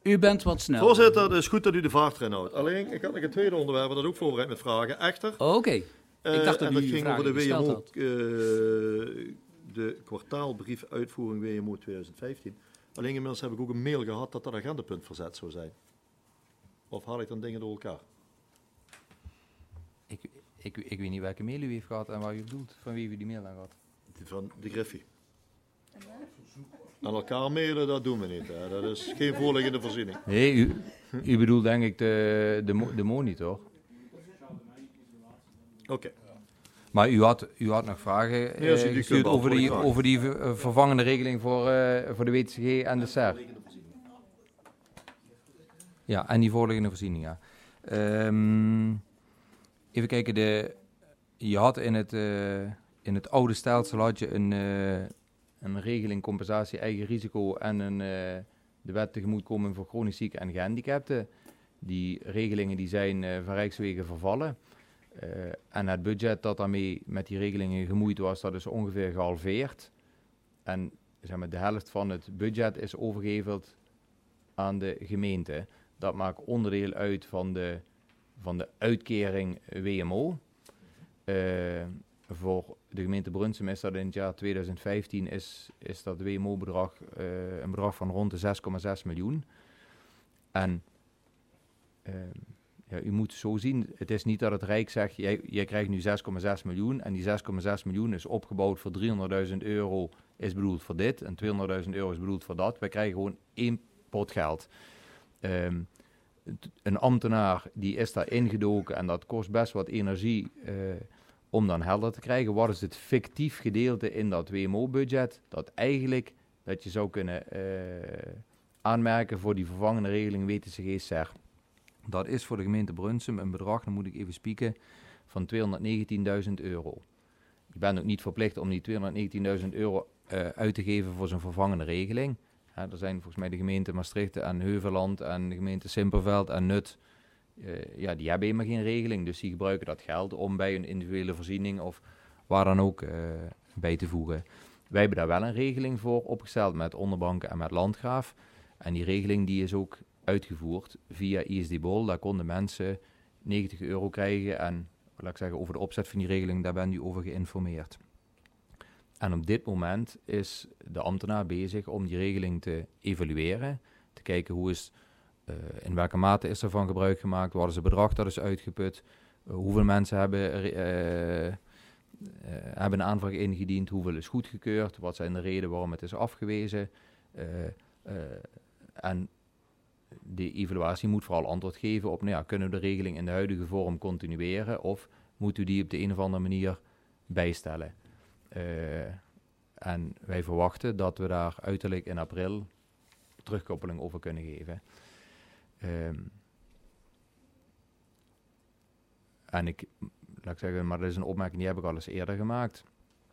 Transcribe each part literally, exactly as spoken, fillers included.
U bent wat snel. Voorzitter, het is goed dat u de vaart erin houdt. Alleen, ik had nog een tweede onderwerp, dat ook voorbereid met vragen. Echter. Oké. Okay. Uh, ik dacht dat en u dat ging vragen over de W M O, had. uh, de kwartaalbrief uitvoering W M O twintig vijftien. Alleen inmiddels heb ik ook een mail gehad dat dat agendapunt verzet zou zijn. Of haal ik dan dingen door elkaar? Ik, ik, ik weet niet welke mail u heeft gehad en waar u bedoelt, van wie u die mail aan gehad. Van de Griffie. Aan elkaar mailen, dat doen we niet. Hè. Dat is geen voorliggende voorziening. Nee, u, u bedoelt denk ik de, de, de monitor. Oké. Okay. Maar u had, u had nog vragen nee, uh, gestuurd over die, over die uh, vervangende regeling voor, uh, voor de W T C G en de S E R. Ja, en die voorliggende voorziening, ja. Um, even kijken, de, je had in het, uh, in het oude stelsel had je een, uh, een regeling compensatie eigen risico en een, uh, de wet tegemoetkoming voor chronisch zieken en gehandicapten. Die regelingen die zijn uh, van Rijkswegen vervallen. Uh, en het budget dat daarmee met die regelingen gemoeid was, dat is ongeveer gehalveerd. En zeg maar, de helft van het budget is overgeheveld aan de gemeente. Dat maakt onderdeel uit van de, van de uitkering W M O. Uh, voor de gemeente Brunsum is dat in het jaar twintig vijftien is, is dat W M O-bedrag uh, een bedrag van rond de zes komma zes miljoen. En uh, ja, u moet zo zien, het is niet dat het Rijk zegt, jij, jij krijgt nu zes komma zes miljoen en die zes komma zes miljoen is opgebouwd voor driehonderdduizend euro is bedoeld voor dit en tweehonderdduizend euro is bedoeld voor dat. Wij krijgen gewoon één pot geld. Um, een ambtenaar die is daar ingedoken en dat kost best wat energie uh, om dan helder te krijgen. Wat is het fictief gedeelte in dat W M O-budget dat eigenlijk dat je zou kunnen uh, aanmerken voor die vervangende regeling W T C G S E R. Dat is voor de gemeente Brunsum een bedrag, dan moet ik even spieken, van tweehonderdnegentienduizend euro. Je bent ook niet verplicht om die tweehonderdnegentienduizend euro uh, uit te geven voor zo'n vervangende regeling. Ja, er zijn volgens mij de gemeenten Maastricht en Heuvelland en de gemeente Simpelveld en Nut. Uh, ja, die hebben helemaal geen regeling, dus die gebruiken dat geld om bij een individuele voorziening of waar dan ook uh, bij te voegen. Wij hebben daar wel een regeling voor opgesteld met onderbanken en met Landgraaf. En die regeling die is ook uitgevoerd via I S D Bol. Daar konden mensen negentig euro krijgen en laat ik zeggen, over de opzet van die regeling, daar ben u over geïnformeerd. En op dit moment is de ambtenaar bezig om die regeling te evalueren, te kijken hoe is, uh, in welke mate is er van gebruik gemaakt, wat is het bedrag dat is uitgeput, uh, hoeveel mensen hebben, uh, uh, hebben een aanvraag ingediend, hoeveel is goedgekeurd, wat zijn de redenen waarom het is afgewezen. Uh, uh, en de evaluatie moet vooral antwoord geven op, nou ja, kunnen we de regeling in de huidige vorm continueren of moeten we die op de een of andere manier bijstellen. Uh, en wij verwachten dat we daar uiterlijk in april terugkoppeling over kunnen geven. Um, en ik, laat ik zeggen, maar dat is een opmerking die heb ik al eens eerder gemaakt.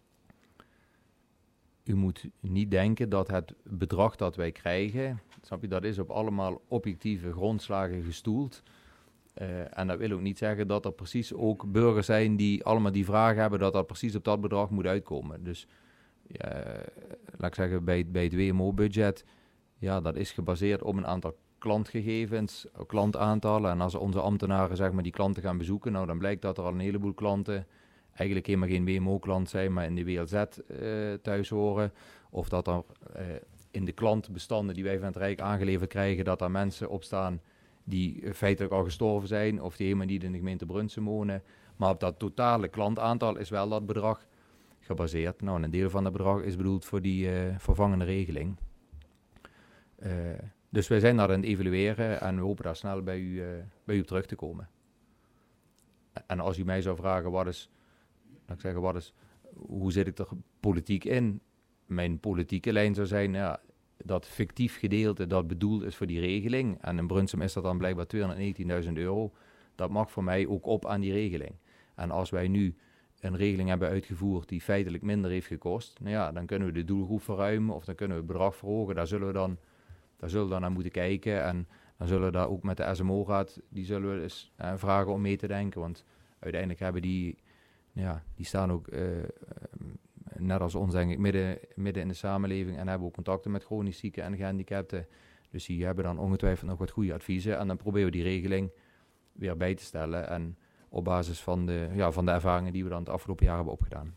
U moet niet denken dat het bedrag dat wij krijgen, snap je, dat is op allemaal objectieve grondslagen gestoeld. Uh, en dat wil ook niet zeggen dat er precies ook burgers zijn die allemaal die vraag hebben dat dat precies op dat bedrag moet uitkomen. Dus uh, laat ik zeggen, bij, bij het W M O-budget, ja, dat is gebaseerd op een aantal klantgegevens, klantaantallen. En als onze ambtenaren zeg maar die klanten gaan bezoeken, nou dan blijkt dat er al een heleboel klanten eigenlijk helemaal geen W M O-klant zijn, maar in de W L Z uh, thuis horen. Of dat er uh, in de klantbestanden die wij van het Rijk aangeleverd krijgen, dat er mensen op staan die feitelijk al gestorven zijn of die helemaal niet in de gemeente Brunsum wonen. Maar op dat totale klantaantal is wel dat bedrag gebaseerd. Nou, en een deel van dat bedrag is bedoeld voor die uh, vervangende regeling. Uh, dus wij zijn daar aan het evalueren en we hopen daar snel bij u, uh, bij u op terug te komen. En als u mij zou vragen, wat is, laat ik zeggen, wat is, hoe zit ik er politiek in? Mijn politieke lijn zou zijn, ja, dat fictief gedeelte dat bedoeld is voor die regeling, en in Brunsum is dat dan blijkbaar tweehonderdnegentienduizend euro, dat mag voor mij ook op aan die regeling. En als wij nu een regeling hebben uitgevoerd die feitelijk minder heeft gekost, nou ja, dan kunnen we de doelgroep verruimen of dan kunnen we het bedrag verhogen. Daar zullen we dan, daar zullen we dan naar moeten kijken en dan zullen we daar ook met de S M O-raad, die zullen we eens uh, vragen om mee te denken, want uiteindelijk hebben die, ja, die staan ook, uh, uh, net als ons denk ik, midden, midden in de samenleving en hebben ook contacten met chronisch zieken en gehandicapten. Dus die hebben dan ongetwijfeld nog wat goede adviezen. En dan proberen we die regeling weer bij te stellen. En op basis van de, ja, van de ervaringen die we dan het afgelopen jaar hebben opgedaan.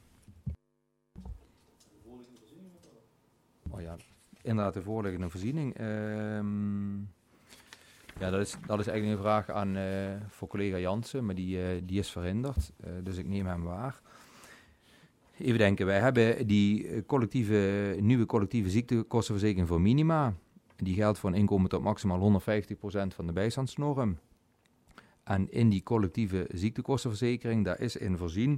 Oh ja, inderdaad de voorliggende voorziening. Um, ja, dat is, dat is eigenlijk een vraag aan, uh, voor collega Jansen, maar die, uh, die is verhinderd. Uh, dus ik neem hem waar. Even denken, wij hebben die collectieve, nieuwe collectieve ziektekostenverzekering voor minima. Die geldt voor een inkomen tot maximaal honderdvijftig procent van de bijstandsnorm. En in die collectieve ziektekostenverzekering, daar is in voorzien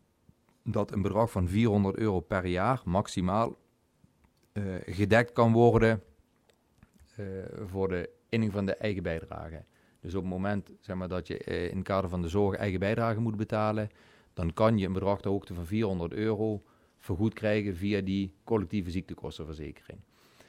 dat een bedrag van vierhonderd euro per jaar maximaal uh, gedekt kan worden uh, voor de inning van de eigen bijdrage. Dus op het moment zeg maar, dat je uh, in het kader van de zorg eigen bijdrage moet betalen, dan kan je een bedrag ter hoogte van vierhonderd euro vergoed krijgen via die collectieve ziektekostenverzekering.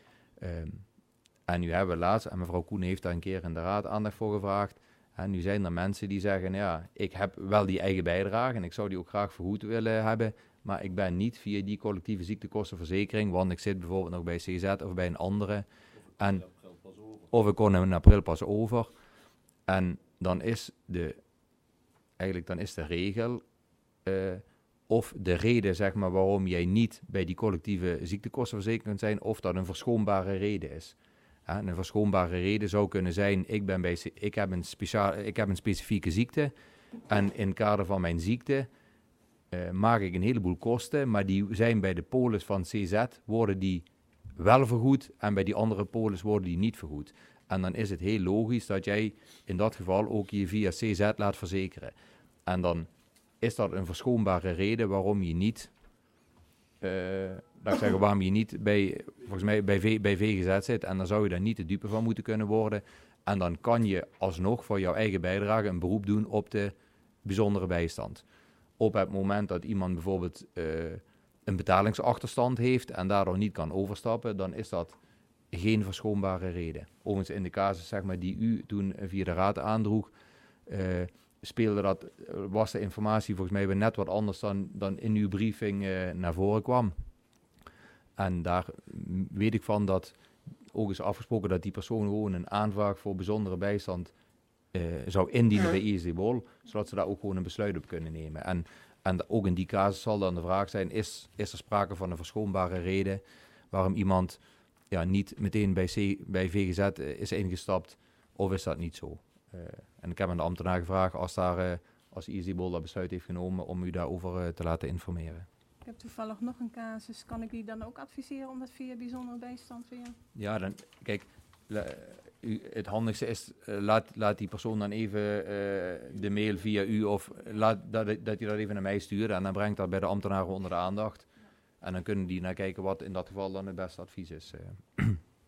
Um, en nu hebben we laatst, en mevrouw Koen heeft daar een keer in de raad aandacht voor gevraagd, en nu zijn er mensen die zeggen, ja, ik heb wel die eigen bijdrage en ik zou die ook graag vergoed willen hebben, maar ik ben niet via die collectieve ziektekostenverzekering, want ik zit bijvoorbeeld nog bij C Z of bij een andere. En, of ik kon in april pas over. En dan is de, eigenlijk dan is de regel, uh, of de reden zeg maar waarom jij niet bij die collectieve ziektekostenverzekering kunt zijn, of dat een verschoonbare reden is. Ja, een verschoonbare reden zou kunnen zijn, ik, ben bij, ik, heb een speciaal, ik heb een specifieke ziekte en in het kader van mijn ziekte uh, maak ik een heleboel kosten, maar die zijn bij de polis van C Z, worden die wel vergoed en bij die andere polis worden die niet vergoed. En dan is het heel logisch dat jij in dat geval ook je via C Z laat verzekeren. En dan is dat een verschoonbare reden waarom je niet, uh, laat ik zeggen, waarom je niet bij, volgens mij bij, v, bij V G Z zit. En dan zou je daar niet de dupe van moeten kunnen worden. En dan kan je alsnog voor jouw eigen bijdrage een beroep doen op de bijzondere bijstand. Op het moment dat iemand bijvoorbeeld uh, een betalingsachterstand heeft en daardoor niet kan overstappen, dan is dat geen verschoonbare reden. Overigens in de casus zeg maar, die u toen via de raad aandroeg, uh, speelde dat, was de informatie volgens mij weer net wat anders dan, dan in uw briefing uh, naar voren kwam. En daar weet ik van dat ook is afgesproken dat die persoon gewoon een aanvraag voor bijzondere bijstand uh, zou indienen bij I S D Bol, zodat ze daar ook gewoon een besluit op kunnen nemen. En, en ook in die casus zal dan de vraag zijn, is, is er sprake van een verschoonbare reden waarom iemand ja, niet meteen bij, C, bij V G Z uh, is ingestapt, of is dat niet zo? Uh, en ik heb aan de ambtenaar gevraagd als, daar, uh, als I S D Bol dat besluit heeft genomen om u daarover uh, te laten informeren. Ik heb toevallig nog een casus. Kan ik u dan ook adviseren om dat via bijzondere bijstand weer? Ja, dan, kijk, la, u, het handigste is, uh, laat, laat die persoon dan even uh, de mail via u of laat dat, dat je dat even naar mij stuurt en dan brengt dat bij de ambtenaren onder de aandacht. Ja. En dan kunnen die naar kijken wat in dat geval dan het beste advies is. Uh.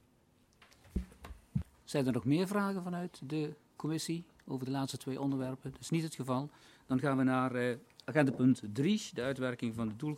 Zijn er nog meer vragen vanuit de commissie over de laatste twee onderwerpen? Dat is niet het geval. Dan gaan we naar uh, agenda punt drie, de uitwerking van de doelgroep.